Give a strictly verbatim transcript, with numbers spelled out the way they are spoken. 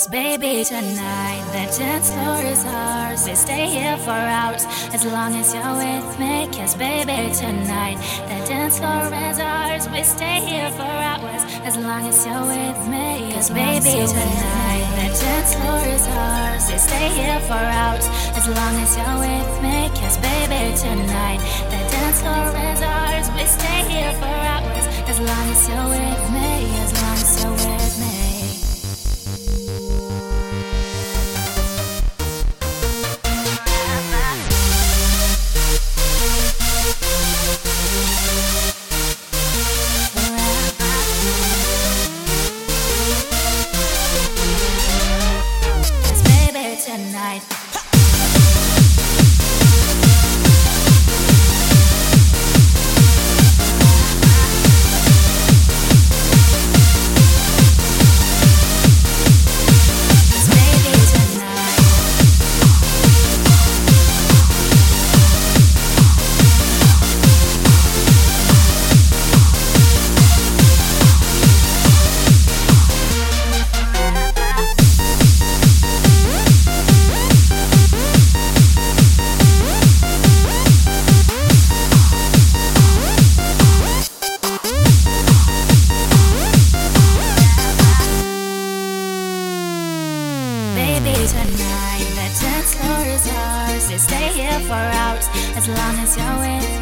baby, tonight the dance floor is ours. We stay here for hours as long as you're with me. Cause baby, tonight the dance floor is ours. We stay here for hours as long as you're with me. Cause baby, tonight the dance floor is ours. We stay here for hours as long as you're with me. Cause baby, tonight the dance floor is ours. We stay here for hours as long as you're with me. As long as you're with me. Tonight. Baby, tonight the dance floor is ours. We stay here for hours as long as you're with me.